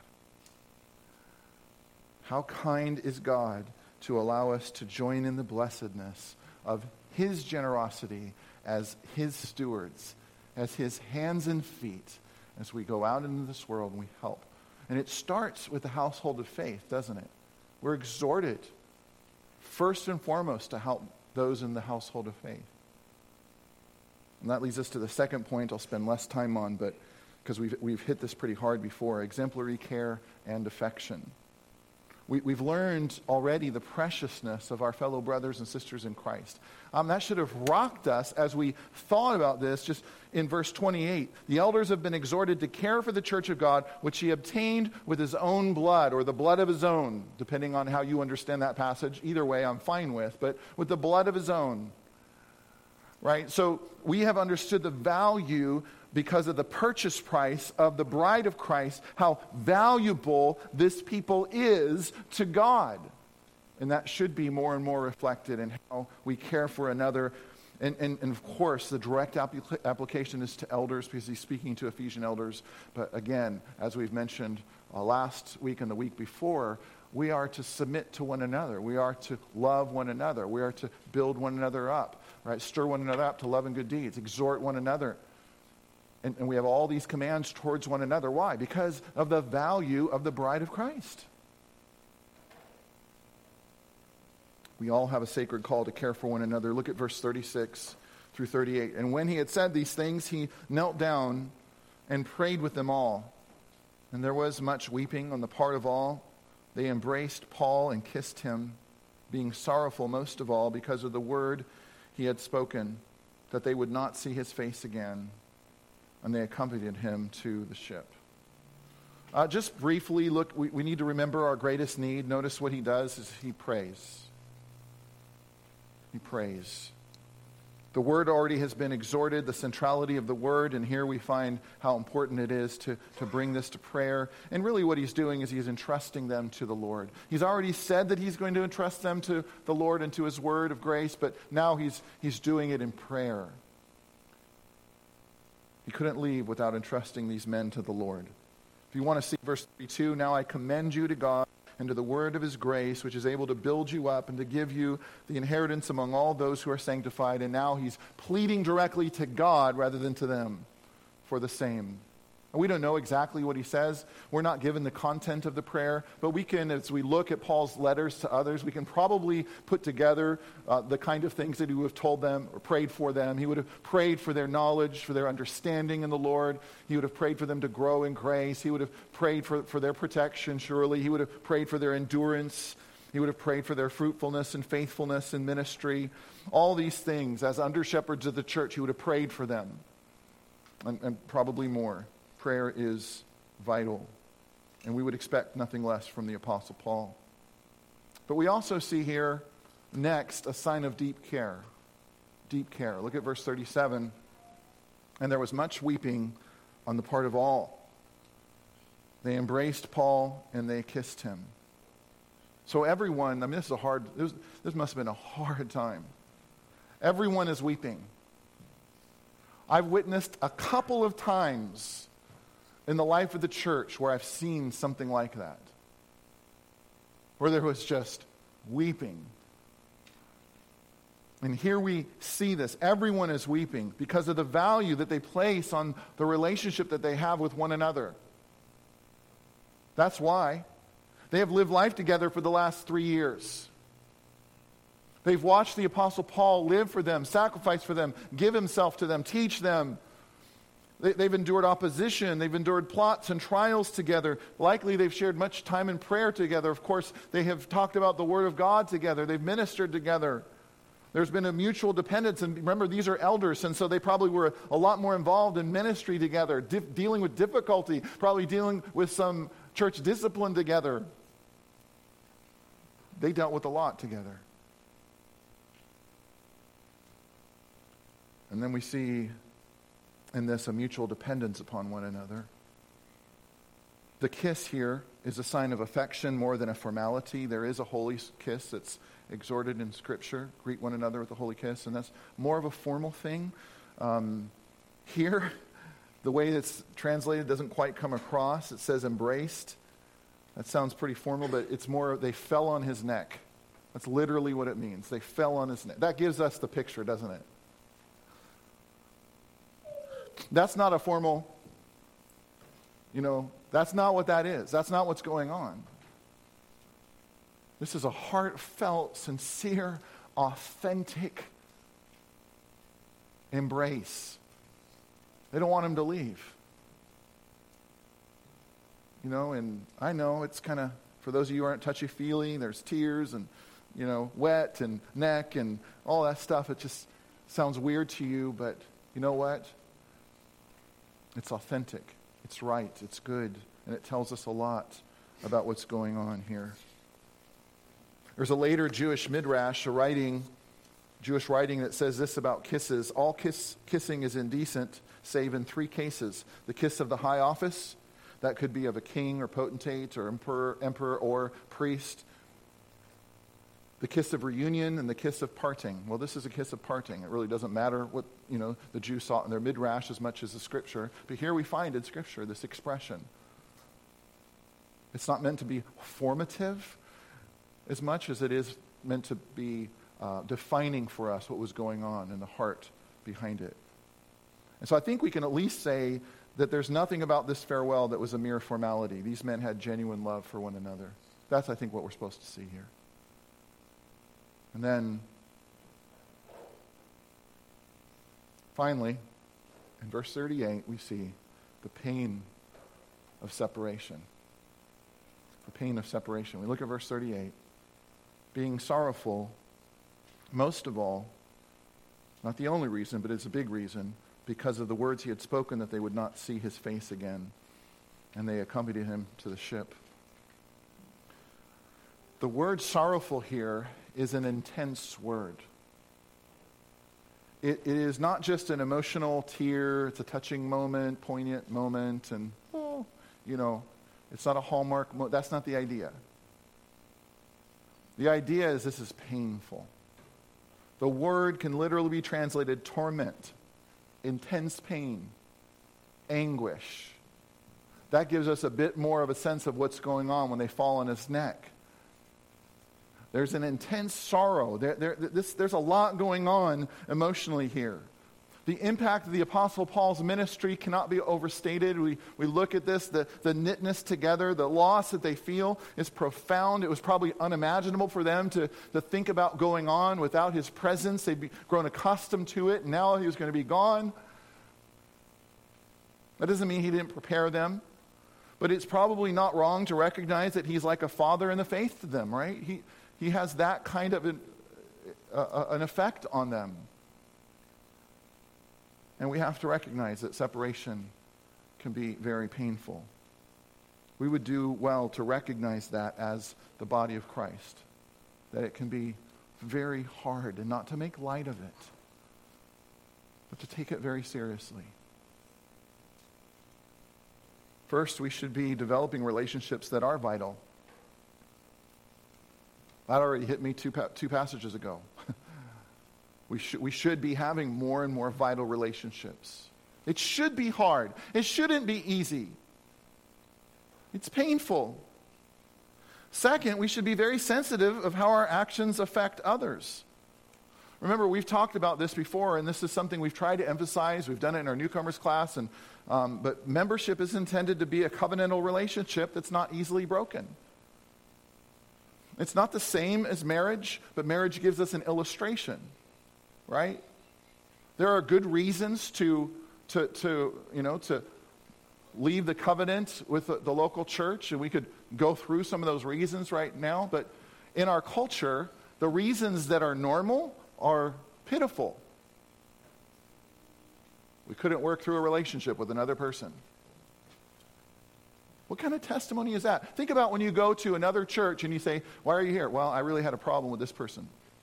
How kind is God to allow us to join in the blessedness of his generosity as his stewards, as his hands and feet, as we go out into this world and we help. And it starts with the household of faith, doesn't it? We're exhorted first and foremost to help those in the household of faith. And that leads us to the second point I'll spend less time on, but because we've, we've hit this pretty hard before, exemplary care and affection. We, we've learned already the preciousness of our fellow brothers and sisters in Christ. Um, that should have rocked us as we thought about this just in verse twenty-eight. The elders have been exhorted to care for the church of God, which he obtained with his own blood, or the blood of his own, depending on how you understand that passage. Either way, I'm fine with, but with the blood of his own. Right? So we have understood the value because of the purchase price of the bride of Christ, how valuable this people is to God. And that should be more and more reflected in how we care for another. And, and, and of course, the direct applica- application is to elders, because he's speaking to Ephesian elders. But again, as we've mentioned uh, last week and the week before, we are to submit to one another. We are to love one another. We are to build one another up, right? Stir one another up to love and good deeds. Exhort one another. And, and we have all these commands towards one another. Why? Because of the value of the bride of Christ. We all have a sacred call to care for one another. Look at verse thirty-six through thirty-eight. And when he had said these things, he knelt down and prayed with them all. And there was much weeping on the part of all. They embraced Paul and kissed him, being sorrowful most of all because of the word he had spoken, that they would not see his face again. And they accompanied him to the ship. Uh, just briefly, look, we, we need to remember our greatest need. Notice what he does is he prays. He prays. The word already has been exhorted, the centrality of the word, and here we find how important it is to, to bring this to prayer. And really what he's doing is he's entrusting them to the Lord. He's already said that he's going to entrust them to the Lord and to his word of grace, but now he's he's doing it in prayer. He couldn't leave without entrusting these men to the Lord. If you want to see verse thirty-two, now I commend you to God and to the word of his grace, which is able to build you up and to give you the inheritance among all those who are sanctified. And now he's pleading directly to God rather than to them for the same. And we don't know exactly what he says. We're not given the content of the prayer, but we can, as we look at Paul's letters to others, we can probably put together uh, the kind of things that he would have told them or prayed for them. He would have prayed for their knowledge, for their understanding in the Lord. He would have prayed for them to grow in grace. He would have prayed for, for their protection, surely. He would have prayed for their endurance. He would have prayed for their fruitfulness and faithfulness in ministry. All these things, as under-shepherds of the church, he would have prayed for them, and, and probably more. Prayer is vital, and we would expect nothing less from the Apostle Paul. But we also see here next a sign of deep care. deep care. Look at verse thirty-seven. And there was much weeping on the part of all. They embraced Paul and they kissed him. So everyone, I mean, this is a hard, this, this must have been a hard time. Everyone is weeping. I've witnessed a couple of times in the life of the church where I've seen something like that, where there was just weeping. And here we see this. Everyone is weeping because of the value that they place on the relationship that they have with one another. That's why. They have lived life together for the last three years. They've watched the Apostle Paul live for them, sacrifice for them, give himself to them, teach them. They, they've endured opposition. They've endured plots and trials together. Likely they've shared much time in prayer together. Of course, they have talked about the Word of God together. They've ministered together. There's been a mutual dependence. And remember, these are elders, and so they probably were a lot more involved in ministry together, di- dealing with difficulty, probably dealing with some church discipline together. They dealt with a lot together. And then we see in this a mutual dependence upon one another. The kiss here is a sign of affection more than a formality. There is a holy kiss that's exhorted in Scripture. Greet one another with a holy kiss, and that's more of a formal thing. Um, here, the way it's translated doesn't quite come across. It says embraced. That sounds pretty formal, but it's more, they fell on his neck. That's literally what it means. They fell on his neck. That gives us the picture, doesn't it? That's not a formal, you know, that's not what that is. That's not what's going on. This is a heartfelt, sincere, authentic embrace. They don't want him to leave. You know, and I know it's kind of, for those of you who aren't touchy-feely, there's tears and, you know, wet and neck and all that stuff. It just sounds weird to you, but you know what? It's authentic. It's right. It's good. And it tells us a lot about what's going on here. There's a later Jewish midrash, a writing, Jewish writing that says this about kisses. All kiss, kissing is indecent, save in three cases. The kiss of the high office, that could be of a king or potentate or emperor, emperor or priest. The kiss of reunion and the kiss of parting. Well, this is a kiss of parting. It really doesn't matter what, you know, the Jews saw in their midrash as much as the Scripture. But here we find in Scripture this expression. It's not meant to be formative as much as it is meant to be uh, defining for us what was going on in the heart behind it. And so I think we can at least say that there's nothing about this farewell that was a mere formality. These men had genuine love for one another. That's, I think, what we're supposed to see here. And then, finally, in verse thirty-eight, we see the pain of separation. The pain of separation. We look at verse thirty-eight. Being sorrowful, most of all, not the only reason, but it's a big reason, because of the words he had spoken that they would not see his face again. And they accompanied him to the ship. The word sorrowful here is an intense word. It, it is not just an emotional tear. It's a touching moment, poignant moment, and, oh, you know, it's not a hallmark. Mo- that's not the idea. The idea is this is painful. The word can literally be translated torment, intense pain, anguish. That gives us a bit more of a sense of what's going on when they fall on his neck. There's an intense sorrow. There, there, this, there's a lot going on emotionally here. The impact of the Apostle Paul's ministry cannot be overstated. We, we look at this, the, the knitness together, the loss that they feel is profound. It was probably unimaginable for them to, to think about going on without his presence. They'd be grown accustomed to it, and now he was going to be gone. That doesn't mean he didn't prepare them. But it's probably not wrong to recognize that he's like a father in the faith to them, right? He, he has that kind of an, uh, an effect on them. And we have to recognize that separation can be very painful. We would do well to recognize that as the body of Christ, that it can be very hard and not to make light of it, but to take it very seriously. First, we should be developing relationships that are vital. That already hit me two, pa- two passages ago. we, should, we should be having more and more vital relationships. It should be hard. It shouldn't be easy. It's painful. Second, we should be very sensitive of how our actions affect others. Remember, we've talked about this before, and this is something we've tried to emphasize. We've done it in our newcomers class, and um, but membership is intended to be a covenantal relationship that's not easily broken. It's not the same as marriage, but marriage gives us an illustration, right? There are good reasons to, to, to you know, to leave the covenant with the, the local church, and we could go through some of those reasons right now, but in our culture, the reasons that are normal are pitiful. We couldn't work through a relationship with another person. What kind of testimony is that? Think about when you go to another church and you say, why are you here? Well, I really had a problem with this person.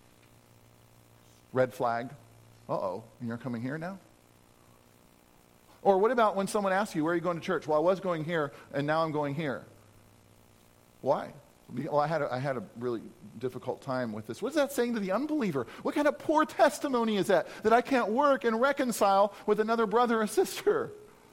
Red flag. Uh-oh, and you're coming here now? Or what about when someone asks you, where are you going to church? Well, I was going here, and now I'm going here. Why? Well, I had a, I had a really difficult time with this. What is that saying to the unbeliever? What kind of poor testimony is that? That I can't work and reconcile with another brother or sister?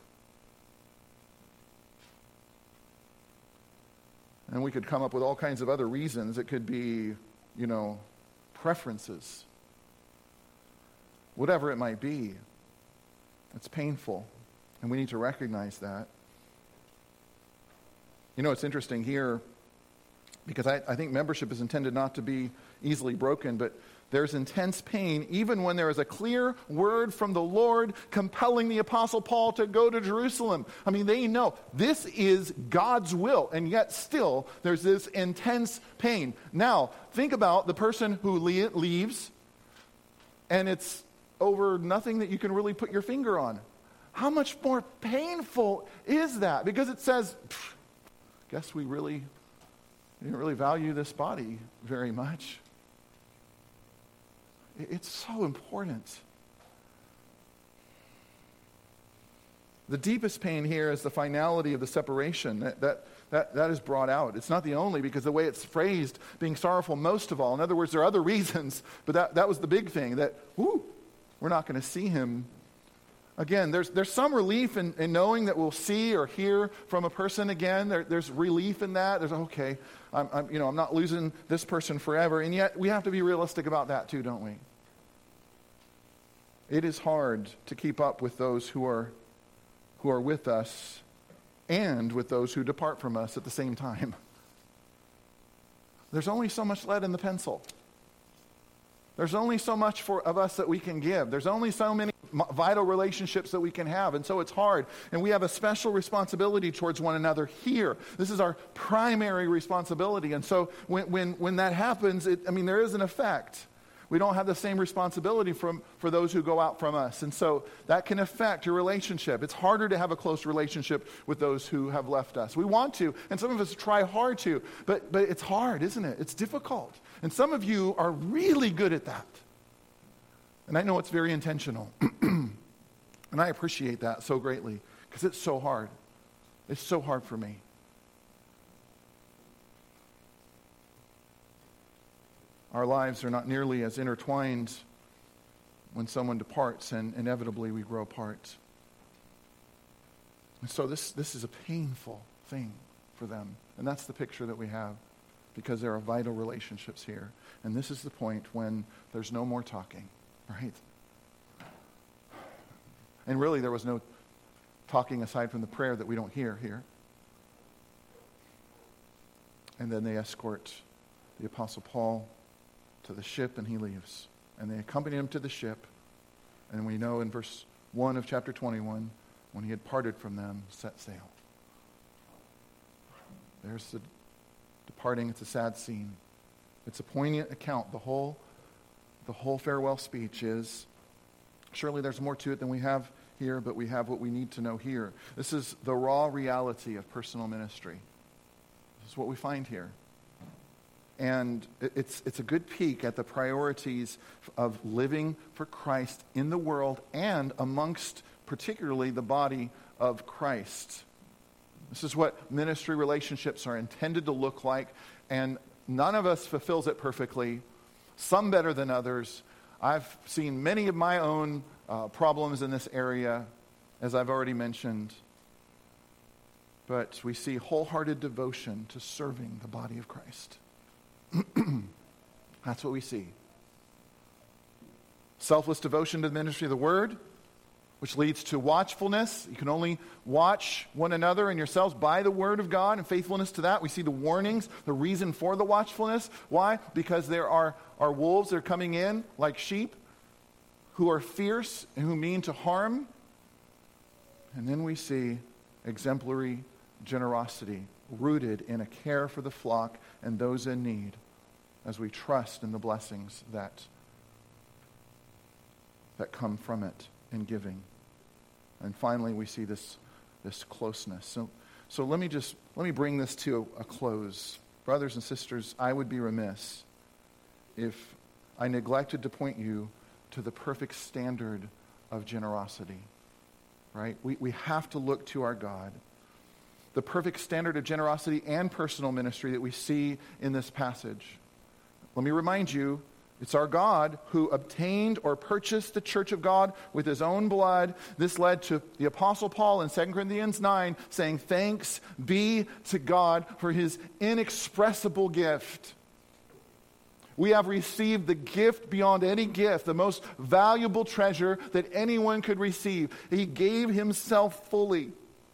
And we could come up with all kinds of other reasons. It could be, you know, preferences. Whatever it might be. It's painful. And we need to recognize that. You know, it's interesting here, because I, I think membership is intended not to be easily broken, but there's intense pain even when there is a clear word from the Lord compelling the Apostle Paul to go to Jerusalem. I mean, they know this is God's will, and yet still there's this intense pain. Now, think about the person who le- leaves, and it's over nothing that you can really put your finger on. How much more painful is that? Because it says, guess we really didn't really value this body very much. It's so important. The deepest pain here is the finality of the separation. That, that, that, that is brought out. It's not the only, because the way it's phrased, being sorrowful most of all. In other words, there are other reasons, but that, that was the big thing, that, whoo, we're not going to see him. Again, there's there's some relief in, in knowing that we'll see or hear from a person again. There, there's relief in that. There's, okay, I'm, I'm, you know, I'm not losing this person forever. And yet, we have to be realistic about that too, don't we? It is hard to keep up with those who are who are with us and with those who depart from us at the same time. There's only so much lead in the pencil. There's only so much for, of us that we can give. There's only so many vital relationships that we can have, and so it's hard. And we have a special responsibility towards one another here. This is our primary responsibility. And so when when, when that happens, it, I mean, there is an effect. We don't have the same responsibility from, for those who go out from us. And so that can affect your relationship. It's harder to have a close relationship with those who have left us. We want to, and some of us try hard to, but, but it's hard, isn't it? It's difficult. And some of you are really good at that. And I know it's very intentional. And I appreciate that so greatly, because it's so hard. It's so hard for me. Our lives are not nearly as intertwined when someone departs, and inevitably we grow apart. And so this, this is a painful thing for them. And that's the picture that we have, because there are vital relationships here. And this is the point when there's no more talking, right? And really there was no talking aside from the prayer that we don't hear here. And then they escort the Apostle Paul to the ship, and he leaves. And they accompany him to the ship. And we know in verse one of chapter twenty-one, when he had parted from them, set sail. There's the departing. It's a sad scene. It's a poignant account. The whole, the whole farewell speech is, surely there's more to it than we have here, but we have what we need to know here. This is the raw reality of personal ministry. This is what we find here. And it's, it's a good peek at the priorities of living for Christ in the world and amongst particularly the body of Christ. This is what ministry relationships are intended to look like, and none of us fulfills it perfectly, some better than others. I've seen many of my own uh, problems in this area, as I've already mentioned. But we see wholehearted devotion to serving the body of Christ. That's what we see. Selfless devotion to the ministry of the word, which leads to watchfulness. You can only watch one another and yourselves by the word of God and faithfulness to that. We see the warnings, the reason for the watchfulness. Why? Because there are, are wolves that are coming in like sheep who are fierce and who mean to harm. And then we see exemplary generosity rooted in a care for the flock and those in need as we trust in the blessings that, that come from it in giving. And finally, we see this, this closeness. So, so let me just, let me bring this to a, a close. Brothers and sisters, I would be remiss if I neglected to point you to the perfect standard of generosity, right? We, we have to look to our God. The perfect standard of generosity and personal ministry that we see in this passage. Let me remind you, it's our God who obtained or purchased the church of God with his own blood. This led to the Apostle Paul in Second Corinthians nine saying, "Thanks be to God for his inexpressible gift." We have received the gift beyond any gift, the most valuable treasure that anyone could receive. He gave himself fully.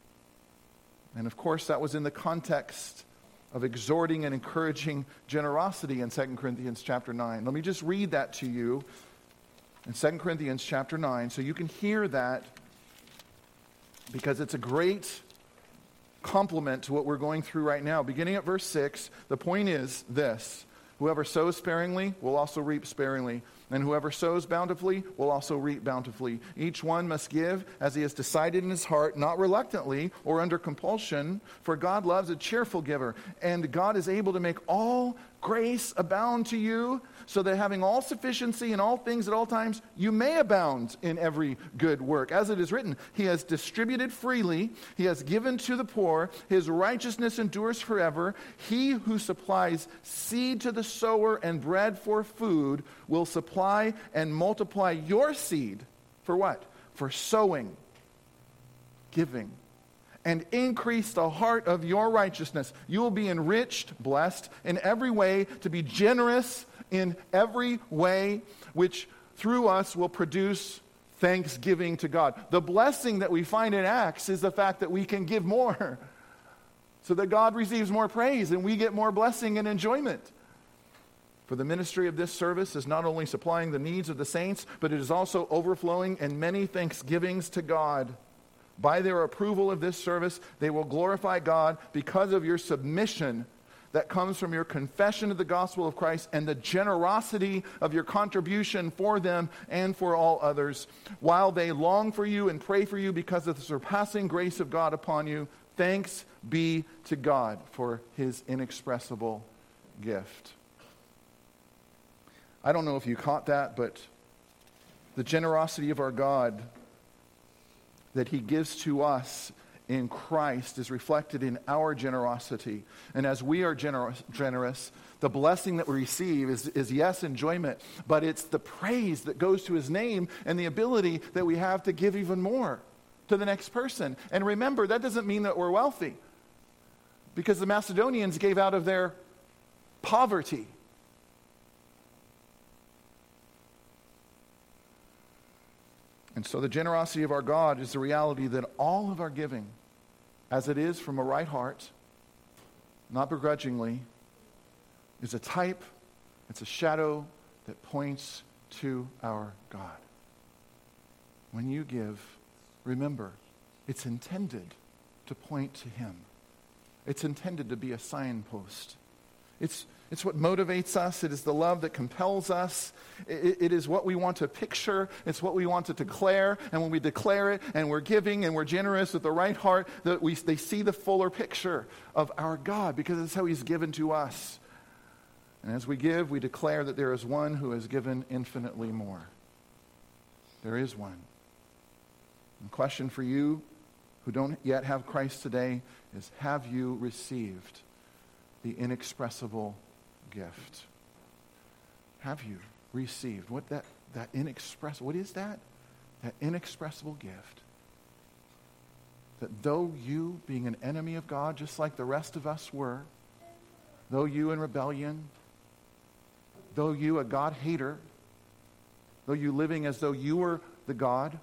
And of course, that was in the context of exhorting and encouraging generosity in Second Corinthians chapter nine. Let me just read that to you in Second Corinthians chapter nine so you can hear that, because it's a great complement to what we're going through right now. Beginning at verse six, the point is this: whoever sows sparingly will also reap sparingly, and whoever sows bountifully will also reap bountifully. Each one must give as he has decided in his heart, not reluctantly or under compulsion, for God loves a cheerful giver. And God is able to make all grace abound to you, so that having all sufficiency in all things at all times, you may abound in every good work. As it is written, he has distributed freely, he has given to the poor, his righteousness endures forever. He who supplies seed to the sower and bread for food will supply and multiply your seed. For what? For sowing, giving, and increase the heart of your righteousness. You will be enriched, blessed in every way, to be generous in every way, which through us will produce thanksgiving to God. The blessing that we find in Acts is the fact that we can give more, so that God receives more praise and we get more blessing and enjoyment. For the ministry of this service is not only supplying the needs of the saints, but it is also overflowing in many thanksgivings to God. By their approval of this service, they will glorify God because of your submission that comes from your confession of the gospel of Christ and the generosity of your contribution for them and for all others. While they long for you and pray for you because of the surpassing grace of God upon you, thanks be to God for his inexpressible gift. I don't know if you caught that, but the generosity of our God that he gives to us in Christ is reflected in our generosity. And as we are generous, generous the blessing that we receive is, is, yes, enjoyment, but it's the praise that goes to his name and the ability that we have to give even more to the next person. And remember, that doesn't mean that we're wealthy, because the Macedonians gave out of their poverty. And so the generosity of our God is the reality that all of our giving, as it is from a right heart, not begrudgingly, is a type, it's a shadow that points to our God. When you give, remember, it's intended to point to him. It's intended to be a signpost. It's It's what motivates us. It is the love that compels us. It, it is what we want to picture. It's what we want to declare. And when we declare it and we're giving and we're generous with the right heart, that we they see the fuller picture of our God, because it's how he's given to us. And as we give, we declare that there is one who has given infinitely more. There is one. The question for you who don't yet have Christ today is, have you received the inexpressible gift? Have you received what that, that inexpressible, what is that? That inexpressible gift. That though you, being an enemy of God, just like the rest of us were, though you in rebellion, though you a God hater, though you living as though you were the God,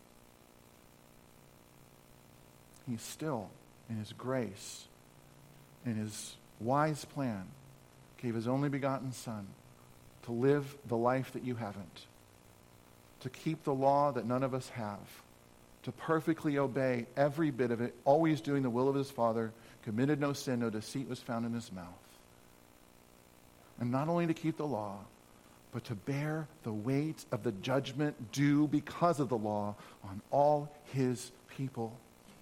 He still, in His grace, in His wise plan, gave His only begotten Son to live the life that you haven't, to keep the law that none of us have, to perfectly obey every bit of it, always doing the will of His Father, committed no sin, no deceit was found in His mouth. And not only to keep the law, but to bear the weight of the judgment due because of the law on all His people.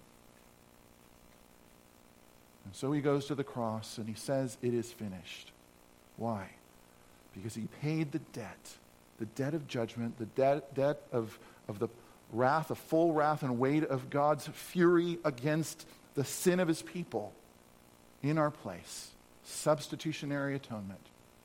And so He goes to the cross and He says, it is finished. Why? Because He paid the debt, the debt of judgment, the debt, debt of, of the wrath, the full wrath and weight of God's fury against the sin of His people in our place. Substitutionary atonement.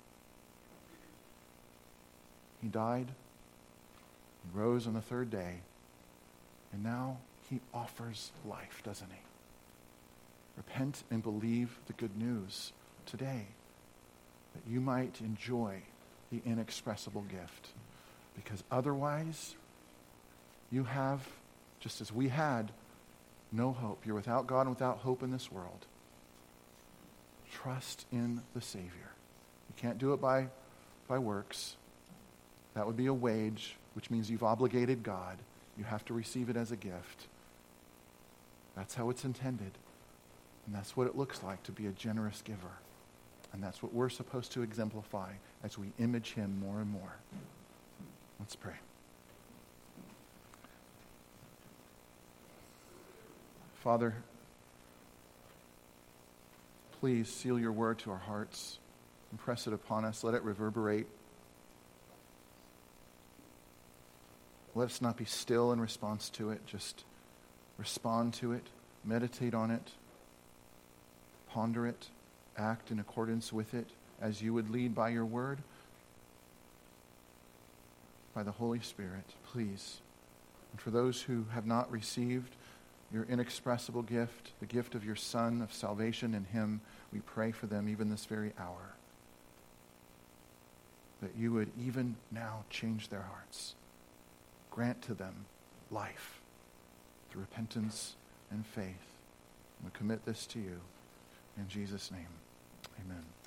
He died, He rose on the third day, and now He offers life, doesn't He? Repent and believe the good news today, that you might enjoy the inexpressible gift. Because otherwise, you have, just as we had, no hope. You're without God and without hope in this world. Trust in the Savior. You can't do it by, by works. That would be a wage, which means you've obligated God. You have to receive it as a gift. That's how it's intended. And that's what it looks like to be a generous giver. And that's what we're supposed to exemplify as we image Him more and more. Let's pray. Father, please seal your word to our hearts. Impress it upon us. Let it reverberate. Let us not be still in response to it. Just respond to it. Meditate on it. Ponder it. Act in accordance with it as you would lead by your word, by the Holy Spirit, please. And for those who have not received your inexpressible gift, the gift of your Son of salvation in Him, we pray for them even this very hour, that you would even now change their hearts. Grant to them life through repentance and faith. We commit this to you. In Jesus' name, amen.